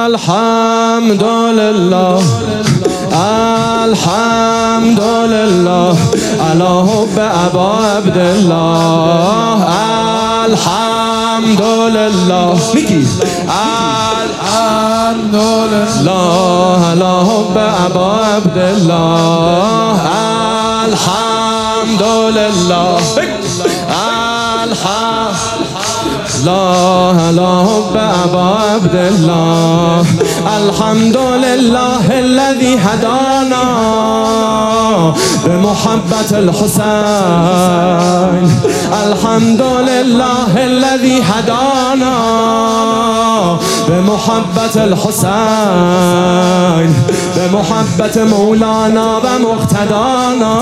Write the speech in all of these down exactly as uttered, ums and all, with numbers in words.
الحمد لله الحمد لله على حب ابا عبدالله الحمد لله میگی الحمد لله على حب ابا عبدالله الحمد لله الله على حب ابا عبدالله الحمد لله الذي هدانا بمحبة الحسين الحمد لله الذي هدانا بمحبة الحسين بمحبة مولانا ومقتدانا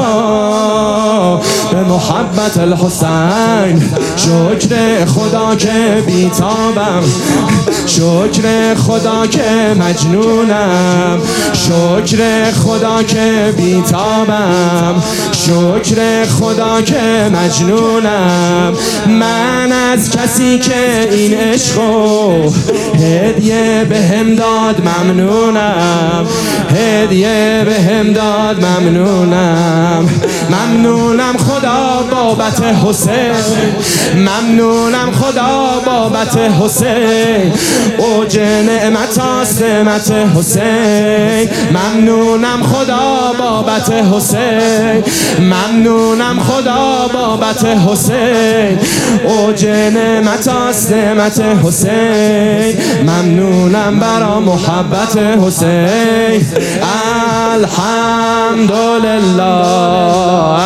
بمحبة الحسين شکر خدا که بیتابم شکر خدا که مجنونم شکر خدا که بیتابم شکر خدا که مجنونم من از کسی که این عشقو هدیه بهم داد ممنونم هدیه بهم داد ممنونم ممنونم خدا بابت حسین ممنونم خدا بابت حسین اوج نعمت است نعمت حسین ممنونم خدا بابت حسین ممنونم خدا بابت حسین اوج نعمت است نعمت حسین ممنونم برا محبت حسین الحمد لله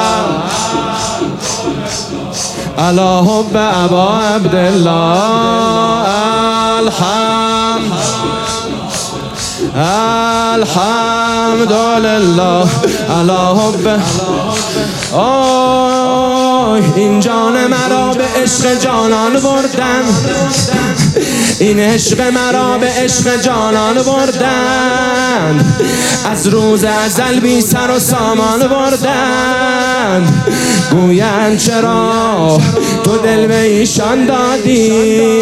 على حب ابا عبدالله الحمد الحمد لله على حب آه این جان مرا به عشق جانان بردن این عشق مرا به عشق جانان بردن از روز ازل بی سر و سامان بردن گویند چرا تو دل به ایشان دادی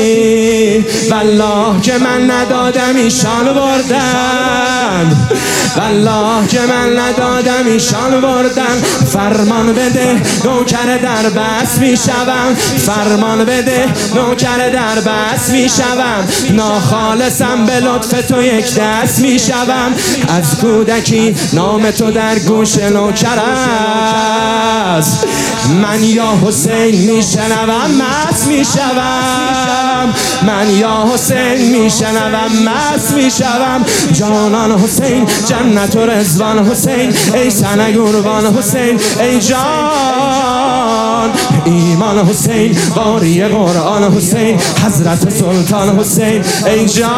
والله که من ندادم ایشان بردن والله که من ندادم ایشان بردن فرمان بده نوکر در بس میشوم فرمان بده نوکر در بس میشوم ناخالصم به لطف تو یک دست میشوم از کودکی نام تو در گوش نوکر است من یا حسین میشنوم مست میشوم من یا حسین میشنوم مست میشوم جانان حسین جنت و رضوان حسین ای سنگ قربان حسین ای جان ایمان حسین باری قرآن حسین حضرت سلطان حسین ای جان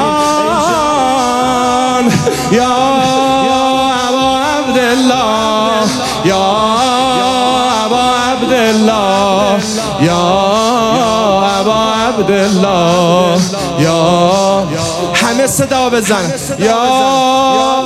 یا ابا عبدالله یا ابا عبدالله یا ابا عبدالله یا همه صدا بزن یا